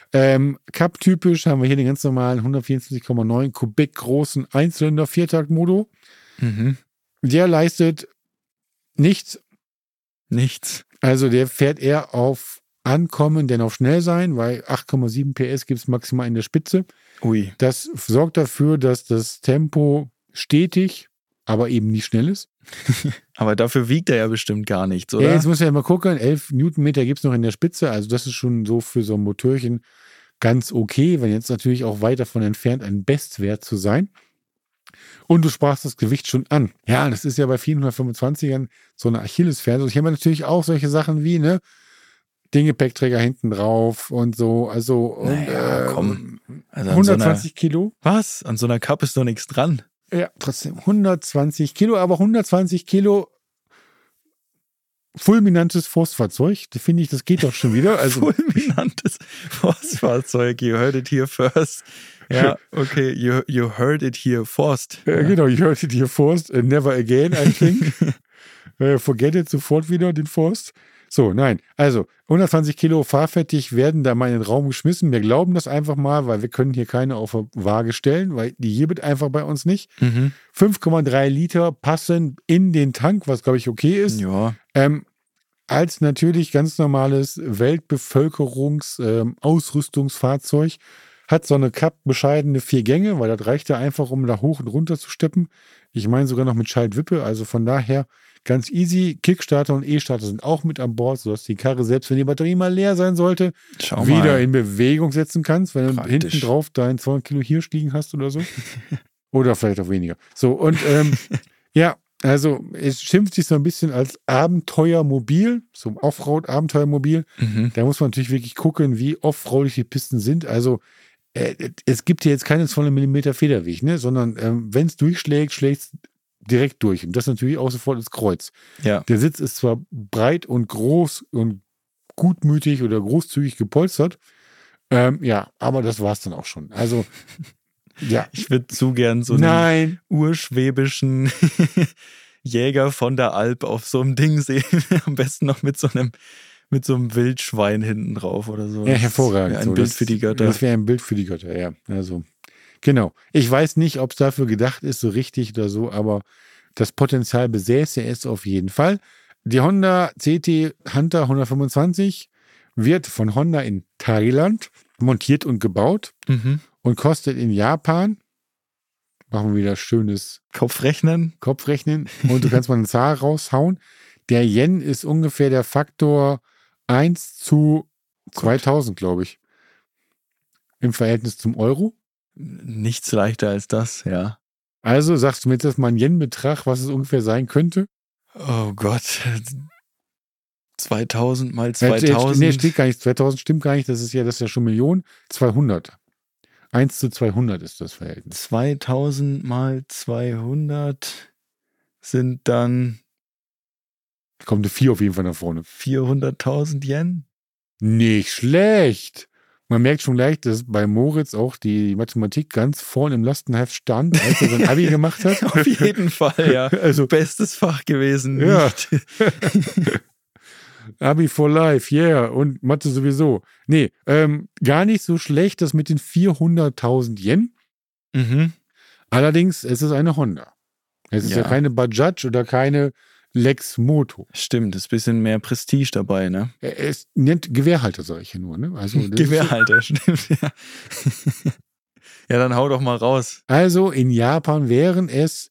Cup-typisch haben wir hier den ganz normalen 124,9 Kubik großen Einzylinder Viertakt-Motor. Der leistet nichts. Also der fährt eher auf Ankommen, denn auf schnell sein, weil 8,7 PS gibt es maximal in der Spitze. Ui. Das sorgt dafür, dass das Tempo stetig, aber eben nicht schnell ist. Aber dafür wiegt er ja bestimmt gar nichts, oder? Ja, jetzt muss ja mal gucken, 11 Newtonmeter gibt es noch in der Spitze, also das ist schon so für so ein Motörchen ganz okay, wenn jetzt natürlich auch weit davon entfernt, ein Bestwert zu sein. Und du sprachst das Gewicht schon an. Ja, das ist ja bei 425ern so eine Achillesferse. Ich habe natürlich auch solche Sachen wie, ne, den Gepäckträger hinten drauf und so. Also, naja, komm. Also 120 Kilo. Was? An so einer Cup ist doch nichts dran. Ja, trotzdem 120 Kilo, aber 120 Kilo fulminantes Forstfahrzeug. Da finde ich, das geht doch schon wieder. Also, fulminantes Forstfahrzeug. You heard it here first. Ja, okay. You heard it here first. Genau, you heard it here first. Never again, I think. Forget it, sofort wieder den Forst. So, nein. Also, 120 Kilo fahrfertig werden da mal in den Raum geschmissen. Wir glauben das einfach mal, weil wir können hier keine auf die Waage stellen, weil die gibt einfach bei uns nicht. 5,3 Liter passen in den Tank, was, glaube ich, okay ist. Ja. Als natürlich ganz normales Weltbevölkerungs-Ausrüstungsfahrzeug hat so eine Cup bescheidene 4 Gänge, weil das reicht ja einfach, um da hoch und runter zu steppen. Ich meine sogar noch mit Schaltwippe, also von daher ganz easy. Kickstarter und E-Starter sind auch mit an Bord, sodass die Karre, selbst wenn die Batterie mal leer sein sollte, wieder in Bewegung setzen kannst, wenn du hinten drauf deinen 200 Kilo Hirsch liegen hast oder so. Oder vielleicht auch weniger. So, und ja, also es schimpft sich so ein bisschen als Abenteuermobil, so ein Offroad-Abenteuermobil. Da muss man natürlich wirklich gucken, wie offroadig die Pisten sind. Also es gibt hier jetzt keine 200 mm Federweg, ne? Sondern wenn es durchschlägt, schlägt es direkt durch. Und das natürlich auch sofort ins Kreuz. Ja. Der Sitz ist zwar breit und groß und gutmütig oder großzügig gepolstert, ja, aber das war es dann auch schon. Also, ja. Ich würde zu gern so einen urschwäbischen Jäger von der Alp auf so einem Ding sehen. Am besten noch mit so einem Wildschwein hinten drauf oder so. Ja, hervorragend. Das wäre ein Bild für die Götter. Das wäre ein Bild für die Götter, ja. Also, genau. Ich weiß nicht, ob es dafür gedacht ist, so richtig oder so, aber das Potenzial besäße es auf jeden Fall. Die Honda CT Hunter 125 wird von Honda in Thailand montiert und gebaut und kostet in Japan, machen wir wieder schönes Kopfrechnen. Und du kannst mal eine Zahl raushauen. Der Yen ist ungefähr der Faktor 1 zu 2000, glaube ich. Im Verhältnis zum Euro. Nichts leichter als das, ja. Also sagst du mir jetzt mal einen Yen-Betrag, was es ungefähr sein könnte? Oh Gott. 2000 mal 2000. Nee, steht gar nicht. 2000 stimmt gar nicht. Das ist ja schon Millionen. 200. 1 zu 200 ist das Verhältnis. 2000 mal 200 sind dann... Kommt eine 4 auf jeden Fall nach vorne. 400.000 Yen? Nicht schlecht. Man merkt schon leicht, dass bei Moritz auch die Mathematik ganz vorne im Lastenheft stand, als er sein Abi gemacht hat. Auf jeden Fall, ja. Also, bestes Fach gewesen. Ja. Abi for life, yeah. Und Mathe sowieso. Nee, gar nicht so schlecht, das mit den 400.000 Yen. Allerdings, es ist eine Honda. Es ist ja keine Bajaj oder keine Lex Moto. Stimmt, ist ein bisschen mehr Prestige dabei, ne? Es nennt Gewehrhalter, sage ich hier nur, ne? Also, Gewehrhalter, stimmt, ja. Ja, dann hau doch mal raus. Also in Japan wären es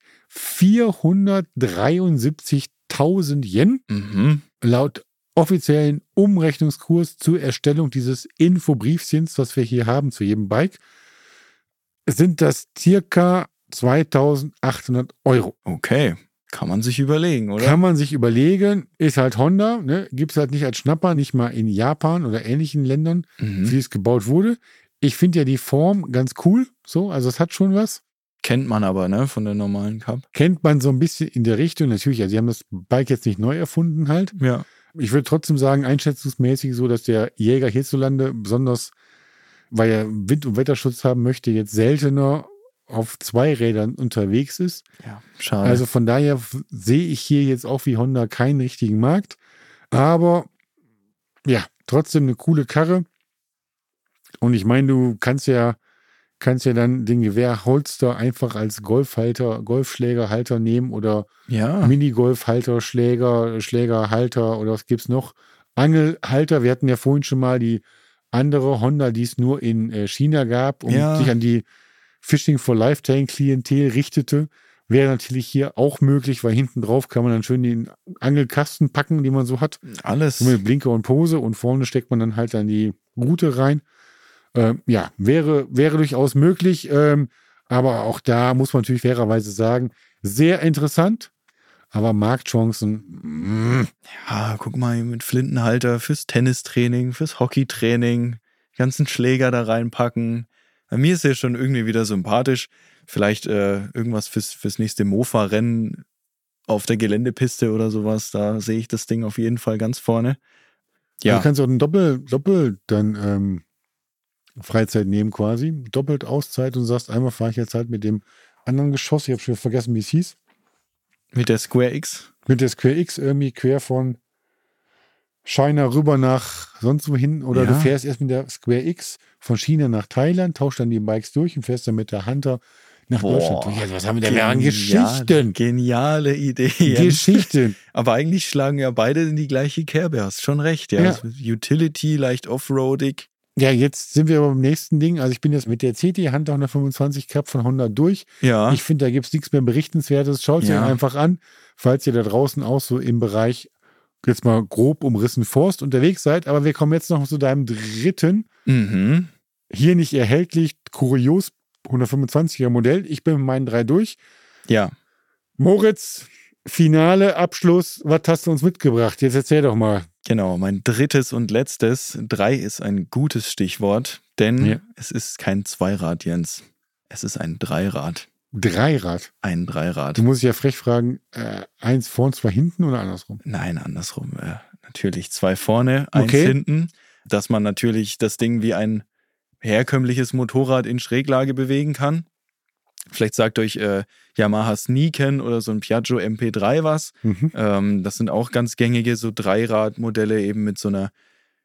473.000 Yen. Laut offiziellen Umrechnungskurs zur Erstellung dieses Infobriefchens, was wir hier haben zu jedem Bike, sind das circa 2.800 Euro. Okay. Kann man sich überlegen, oder? Kann man sich überlegen. Ist halt Honda, ne? Gibt es halt nicht als Schnapper, nicht mal in Japan oder ähnlichen Ländern, wie es gebaut wurde. Ich finde ja die Form ganz cool, so, also es hat schon was. Kennt man aber, ne, von der normalen Cup. Kennt man so ein bisschen in der Richtung, natürlich, also sie haben das Bike jetzt nicht neu erfunden halt. Ja. Ich würde trotzdem sagen, einschätzungsmäßig so, dass der Jäger hierzulande, besonders weil er Wind- und Wetterschutz haben möchte, jetzt seltener auf 2 Rädern unterwegs ist. Ja, schade. Also von daher sehe ich hier jetzt auch wie Honda keinen richtigen Markt. Aber ja, trotzdem eine coole Karre. Und ich meine, du kannst ja dann den Gewehrholster einfach als Golfschlägerhalter nehmen oder Minigolfhalter, Schlägerhalter oder was gibt's noch? Angelhalter. Wir hatten ja vorhin schon mal die andere Honda, die es nur in China gab und sich an die Fishing for Lifetime-Klientel richtete. Wäre natürlich hier auch möglich, weil hinten drauf kann man dann schön den Angelkasten packen, den man so hat. Alles. So mit Blinker und Pose und vorne steckt man dann halt dann die Rute rein. Wäre durchaus möglich, aber auch da muss man natürlich fairerweise sagen, sehr interessant, aber Marktchancen. Ja, guck mal, mit Flintenhalter fürs Tennistraining, fürs Hockeytraining, die ganzen Schläger da reinpacken. Bei mir ist er schon irgendwie wieder sympathisch. Vielleicht irgendwas fürs nächste Mofa-Rennen auf der Geländepiste oder sowas. Da sehe ich das Ding auf jeden Fall ganz vorne. Ja. Also du kannst auch ein Doppel dann Freizeit nehmen quasi. Doppelt Auszeit und sagst, einmal fahre ich jetzt halt mit dem anderen Geschoss. Ich habe schon vergessen, wie es hieß. Mit der Square X? Mit der Square X irgendwie quer von China rüber nach sonst wohin. Oder du fährst erst mit der Square X von China nach Thailand, tauschst dann die Bikes durch und fährst dann mit der Hunter nach Deutschland durch. Also was haben wir denn an Geschichten? Geniale Ideen. Geschichten. Aber eigentlich schlagen ja beide in die gleiche Kerbe. Hast schon recht. Ja. Also Utility, leicht offroadig. Ja, jetzt sind wir aber beim nächsten Ding. Also ich bin jetzt mit der CT Hunter 125 Cup von Honda durch. Ja. Ich finde, da gibt es nichts mehr Berichtenswertes. Schaut es euch einfach an, falls ihr da draußen auch so im Bereich jetzt mal grob umrissen Forst unterwegs seid. Aber wir kommen jetzt noch zu deinem dritten. Hier nicht erhältlich, kurios 125er Modell. Ich bin mit meinen 3 durch. Ja. Moritz, Finale, Abschluss. Was hast du uns mitgebracht? Jetzt erzähl doch mal. Genau, mein drittes und letztes. 3 ist ein gutes Stichwort, denn es ist kein Zweirad, Jens. Es ist ein Dreirad. Dreirad? Ein Dreirad. Du musst ja frech fragen, 1 vorn, 2 hinten oder andersrum? Nein, andersrum. Natürlich 2 vorne, 1 hinten. Dass man natürlich das Ding wie ein herkömmliches Motorrad in Schräglage bewegen kann. Vielleicht sagt euch Yamaha Sneaken oder so ein Piaggio MP3 was. Das sind auch ganz gängige so Dreiradmodelle eben mit so einer,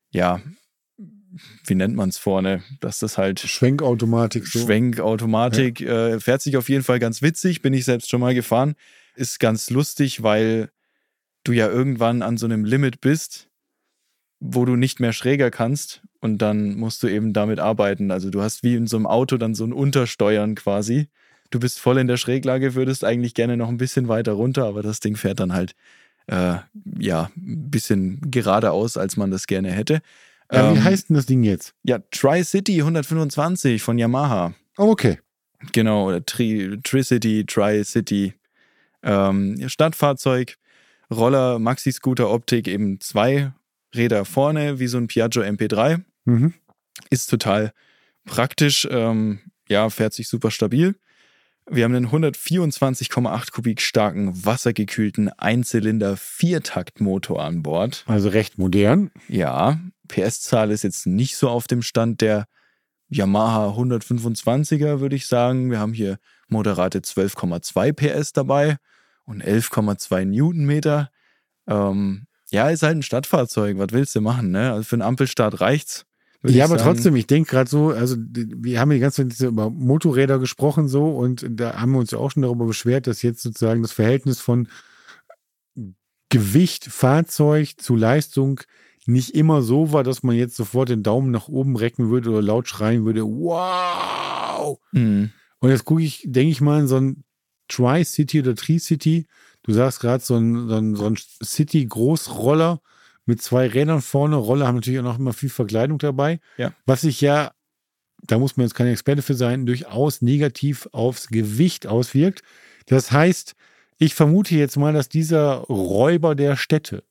wie nennt man es vorne? Dass das halt Schwenkautomatik. Schwenkautomatik. Fährt sich auf jeden Fall ganz witzig. Bin ich selbst schon mal gefahren. Ist ganz lustig, weil du ja irgendwann an so einem Limit bist, wo du nicht mehr schräger kannst und dann musst du eben damit arbeiten. Also du hast wie in so einem Auto dann so ein Untersteuern quasi. Du bist voll in der Schräglage, würdest eigentlich gerne noch ein bisschen weiter runter, aber das Ding fährt dann halt ein bisschen geradeaus, als man das gerne hätte. Wie heißt denn das Ding jetzt? Ja, Tri-City 125 von Yamaha. Oh, okay. Genau, oder Tri-City, Tri-City. Stadtfahrzeug, Roller, Maxi-Scooter-Optik, eben 2 Räder vorne, wie so ein Piaggio MP3. Ist total praktisch, fährt sich super stabil. Wir haben einen 124,8 Kubik starken, wassergekühlten Einzylinder-Viertaktmotor an Bord. Also recht modern. Ja, PS-Zahl ist jetzt nicht so auf dem Stand der Yamaha 125er, würde ich sagen. Wir haben hier moderate 12,2 PS dabei und 11,2 Newtonmeter. Ist halt ein Stadtfahrzeug. Was willst du machen, ne? Also für einen Ampelstart reicht's. Ja, aber trotzdem, ich denke gerade so, also wir haben die ganze Zeit über Motorräder gesprochen so und da haben wir uns ja auch schon darüber beschwert, dass jetzt sozusagen das Verhältnis von Gewicht, Fahrzeug zu Leistung nicht immer so war, dass man jetzt sofort den Daumen nach oben recken würde oder laut schreien würde, wow! Und jetzt denke ich mal in so ein Tri-City oder Tri-City, du sagst gerade so ein City-Großroller mit 2 Rädern vorne. Roller haben natürlich auch noch immer viel Verkleidung dabei. Ja. Was sich ja, da muss man jetzt kein Experte für sein, durchaus negativ aufs Gewicht auswirkt. Das heißt, ich vermute jetzt mal, dass dieser Räuber der Städte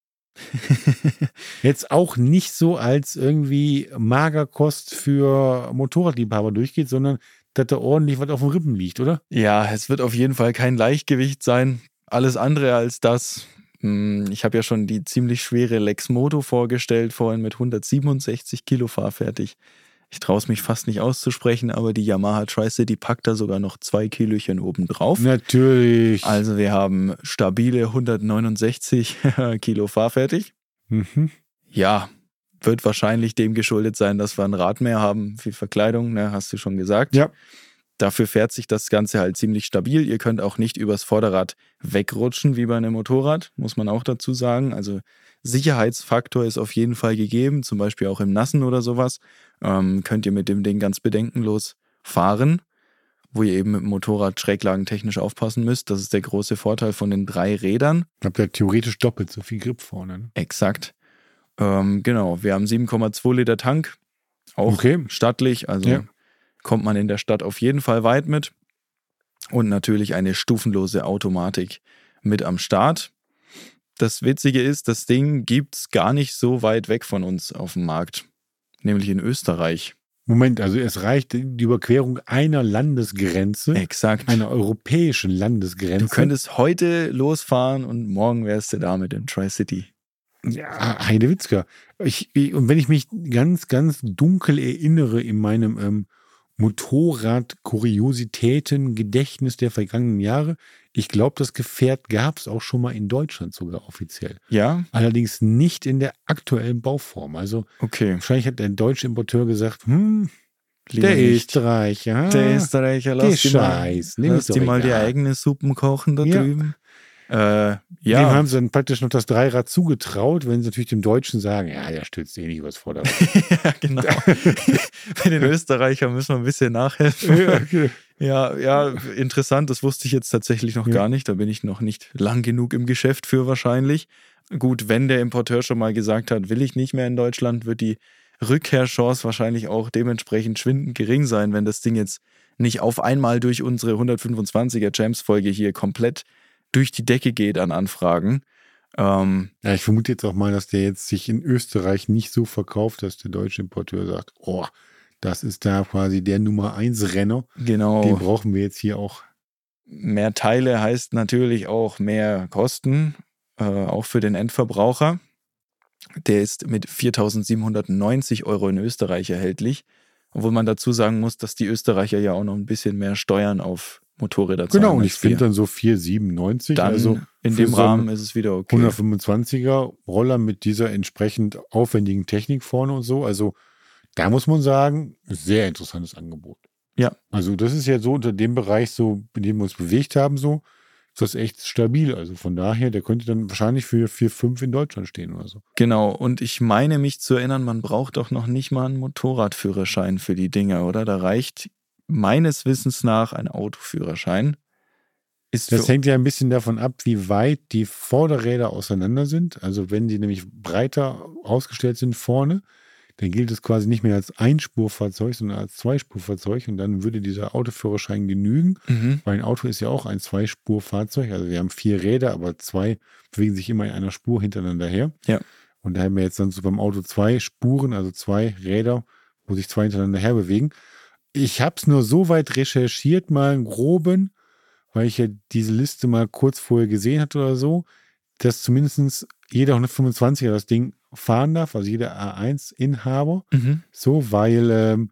jetzt auch nicht so als irgendwie Magerkost für Motorradliebhaber durchgeht, sondern dass da ordentlich was auf den Rippen liegt, oder? Ja, es wird auf jeden Fall kein Leichtgewicht sein. Alles andere als das. Ich habe ja schon die ziemlich schwere Lexmoto vorgestellt, vorhin mit 167 Kilo fahrfertig. Ich traue es mich fast nicht auszusprechen, aber die Yamaha Tri-City packt da sogar noch 2 Kilochen oben drauf. Natürlich. Also wir haben stabile 169 Kilo fahrfertig. Ja, wird wahrscheinlich dem geschuldet sein, dass wir ein Rad mehr haben, viel Verkleidung, ne, hast du schon gesagt. Ja. Dafür fährt sich das Ganze halt ziemlich stabil. Ihr könnt auch nicht übers Vorderrad wegrutschen, wie bei einem Motorrad, muss man auch dazu sagen. Also Sicherheitsfaktor ist auf jeden Fall gegeben, zum Beispiel auch im Nassen oder sowas. Könnt ihr mit dem Ding ganz bedenkenlos fahren, wo ihr eben mit dem Motorrad schräglagentechnisch aufpassen müsst. Das ist der große Vorteil von den 3 Rädern. Ich glaube, der hat theoretisch doppelt so viel Grip vorne. Ne? Exakt. Genau, wir haben 7,2 Liter Tank, auch stattlich, also kommt man in der Stadt auf jeden Fall weit mit. Und natürlich eine stufenlose Automatik mit am Start. Das Witzige ist, das Ding gibt es gar nicht so weit weg von uns auf dem Markt, nämlich in Österreich. Moment, also es reicht die Überquerung einer Landesgrenze. Exakt. Einer europäischen Landesgrenze. Du könntest heute losfahren und morgen wärst du da mit dem Tri-City. Ja, Heidewitzka. Und wenn ich mich ganz, ganz dunkel erinnere in meinem Motorrad-Kuriositäten-Gedächtnis der vergangenen Jahre, ich glaube, das Gefährt gab es auch schon mal in Deutschland sogar offiziell. Ja? Allerdings nicht in der aktuellen Bauform. Also wahrscheinlich hat der deutsche Importeur gesagt, der Österreicher. Der Österreicher, lass die mal die eigene Suppen kochen da drüben. Dem haben sie dann praktisch noch das Dreirad zugetraut, wenn sie natürlich dem Deutschen sagen, ja, der stürzt eh nicht übers Vorderrad. Ja, genau. Bei den Österreichern müssen wir ein bisschen nachhelfen. Ja, okay. Ja, interessant, das wusste ich jetzt tatsächlich noch gar nicht. Da bin ich noch nicht lang genug im Geschäft für wahrscheinlich. Gut, wenn der Importeur schon mal gesagt hat, will ich nicht mehr in Deutschland, wird die Rückkehrchance wahrscheinlich auch dementsprechend schwindend gering sein, wenn das Ding jetzt nicht auf einmal durch unsere 125er Jams-Folge hier komplett durch die Decke geht an Anfragen. Ich vermute jetzt auch mal, dass der jetzt sich in Österreich nicht so verkauft, dass der deutsche Importeur sagt, oh, das ist da quasi der Nummer 1 Renner. Genau. Den brauchen wir jetzt hier auch. Mehr Teile heißt natürlich auch mehr Kosten, auch für den Endverbraucher. Der ist mit 4.790 € in Österreich erhältlich. Obwohl man dazu sagen muss, dass die Österreicher ja auch noch ein bisschen mehr Steuern auf Motorräder zahlen. Genau, und ich finde dann so 4,97. Dann also in dem Rahmen ist es wieder okay. 125er Roller mit dieser entsprechend aufwendigen Technik vorne und so. Also da muss man sagen, sehr interessantes Angebot. Ja. Also das ist ja so unter dem Bereich, so in dem wir uns bewegt haben, so ist das echt stabil. Also von daher, der könnte dann wahrscheinlich für 4,5 in Deutschland stehen oder so. Genau, und ich meine mich zu erinnern, man braucht doch noch nicht mal einen Motorradführerschein für die Dinger, oder? Da reicht meines Wissens nach ein Autoführerschein. Das hängt ja ein bisschen davon ab, wie weit die Vorderräder auseinander sind. Also wenn die nämlich breiter ausgestellt sind vorne, dann gilt es quasi nicht mehr als Einspurfahrzeug, sondern als Zweispurfahrzeug. Und dann würde dieser Autoführerschein genügen, weil ein Auto ist ja auch ein Zweispurfahrzeug. Also wir haben 4 Räder, aber 2 bewegen sich immer in einer Spur hintereinander her. Ja. Und da haben wir jetzt dann so beim Auto 2 Spuren, also 2 Räder, wo sich 2 hintereinander her bewegen. Ich habe es nur so weit recherchiert, mal einen groben, weil ich ja diese Liste mal kurz vorher gesehen hatte oder so, dass zumindest jeder 125er das Ding fahren darf, also jeder A1-Inhaber. So, weil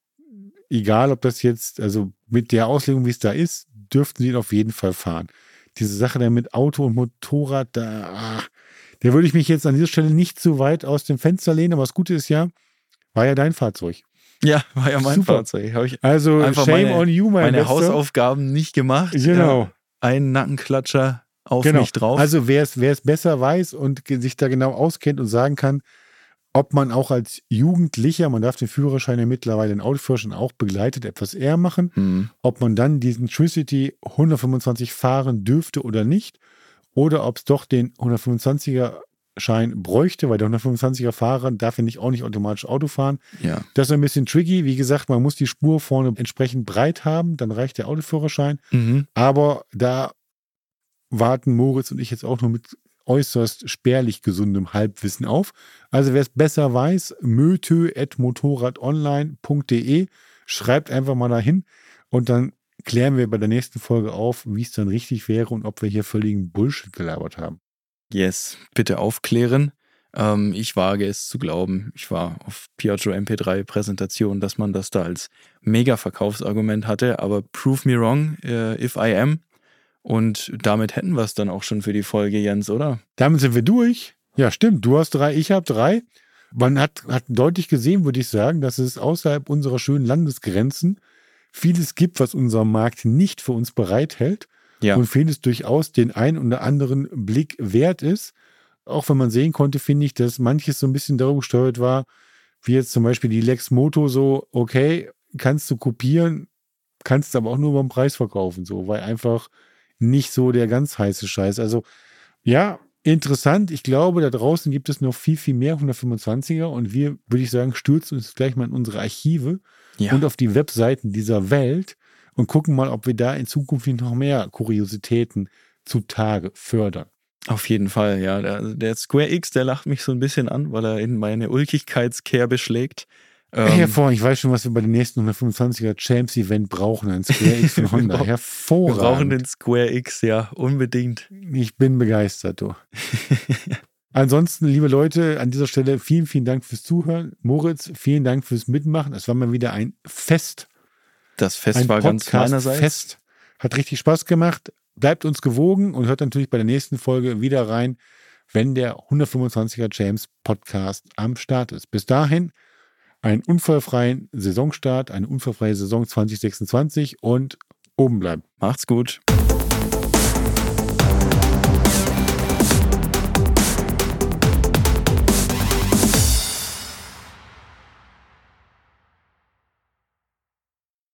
egal, ob das jetzt, also mit der Auslegung, wie es da ist, dürften sie ihn auf jeden Fall fahren. Diese Sache dann mit Auto und Motorrad, da würde ich mich jetzt an dieser Stelle nicht zu weit aus dem Fenster lehnen, aber das Gute ist ja, war ja dein Fahrzeug. Ja, war ja mein Fahrzeug. Habe ich also shame on you, meine Hausaufgaben nicht gemacht. Genau. Einen Nackenklatscher auf mich drauf. Also wer es besser weiß und sich da genau auskennt und sagen kann, ob man auch als Jugendlicher, man darf den Führerschein ja mittlerweile, den Autoführerschein auch begleitet etwas eher machen, ob man dann diesen Tricity 125 fahren dürfte oder nicht, oder ob es doch den 125er Schein bräuchte, weil der 125er Fahrer darf ja auch nicht automatisch Auto fahren. Ja. Das ist ein bisschen tricky. Wie gesagt, man muss die Spur vorne entsprechend breit haben, dann reicht der Autoführerschein. Aber da warten Moritz und ich jetzt auch nur mit äußerst spärlich gesundem Halbwissen auf. Also wer es besser weiß, mötö@motorradonline.de, schreibt einfach mal dahin und dann klären wir bei der nächsten Folge auf, wie es dann richtig wäre und ob wir hier völligen Bullshit gelabert haben. Yes, bitte aufklären. Ich wage es zu glauben, ich war auf Piaggio MP3-Präsentationen, dass man das da als Mega-Verkaufsargument hatte, aber prove me wrong, if I am. Und damit hätten wir es dann auch schon für die Folge, Jens, oder? Damit sind wir durch. Ja, stimmt. Du hast 3, ich habe 3. Man hat deutlich gesehen, würde ich sagen, dass es außerhalb unserer schönen Landesgrenzen vieles gibt, was unser Markt nicht für uns bereithält. Ja. Und vieles durchaus den ein oder anderen Blick wert ist. Auch wenn man sehen konnte, finde ich, dass manches so ein bisschen darüber gesteuert war, wie jetzt zum Beispiel die Lex Moto so, okay, kannst du kopieren, kannst aber auch nur beim Preis verkaufen, so, weil einfach nicht so der ganz heiße Scheiß. Also, ja, interessant. Ich glaube, da draußen gibt es noch viel, viel mehr 125er und wir, würde ich sagen, stürzen uns gleich mal in unsere Archive und auf die Webseiten dieser Welt und gucken mal, ob wir da in Zukunft noch mehr Kuriositäten zutage fördern. Auf jeden Fall, ja. Der Square X, der lacht mich so ein bisschen an, weil er in meine Ulkigkeitskerbe schlägt. Hervorragend. Ich weiß schon, was wir bei den nächsten 125er Champs Event brauchen. Ein Square X von Honda. Hervorragend. Wir brauchen den Square X, ja, unbedingt. Ich bin begeistert, du. Ansonsten, liebe Leute, an dieser Stelle vielen, vielen Dank fürs Zuhören. Moritz, vielen Dank fürs Mitmachen. Es war mal wieder ein Fest. Das Fest war ganz meinerseits. Fest. Hat richtig Spaß gemacht. Bleibt uns gewogen und hört natürlich bei der nächsten Folge wieder rein, wenn der 125er James Podcast am Start ist. Bis dahin einen unfallfreien Saisonstart, eine unfallfreie Saison 2026 und oben bleiben. Macht's gut.